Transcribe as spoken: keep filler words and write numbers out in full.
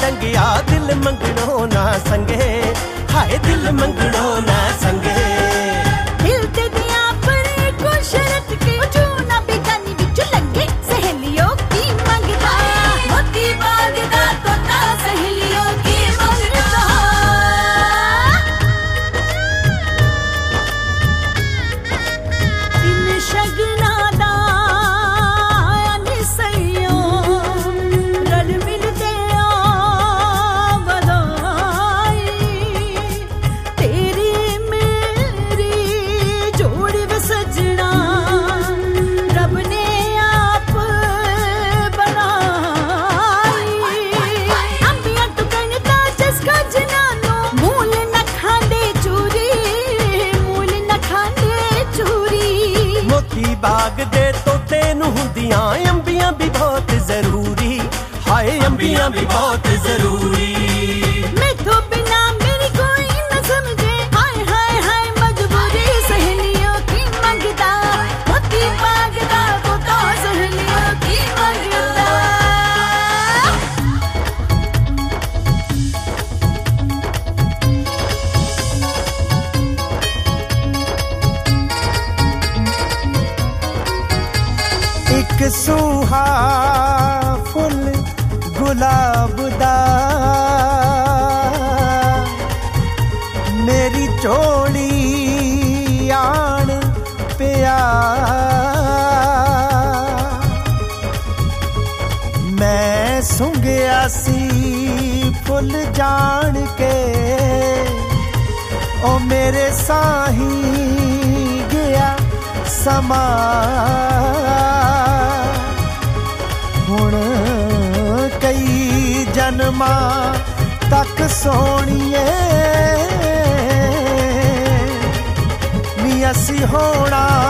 रंगिया दिल मंगणो ना संगे, हाय दिल मंगणो ना संगे। दिल ते दिया पड़े को शरत के चूना बेगानी बिच लगे सहेलियों की मंगता, मोती बागदा तोता सहेलियों की मंगता। इन शगना दा निसैयो रल मिलते बधाई, तेरी मेरी जोड़ी वे सजना रब ने आप बनाई। अंबिया तू कणता जिसका जनानो मूल न खांदे चूरी, मूल न खांदे चूरी। मोती बाग दे तोते नूं हुंदियां अंबियां भी बहुत जरूरी, हाय अंबियां भी बहुत जरूरी। मैथों बिना मेरी कोई न समझे, हाय हाय हाय मजबूरी सहेलियों की मंगता, मोती बागदा तोता सहेलियों की मंगता। एक सूहा फुल गुलाब दा मेरी झोली आन पिया, मैं सुंघिया सी फुल जान के, ओ मेरे साही गया समा। हुण कई जन्मा तक सोनिए नी असी होना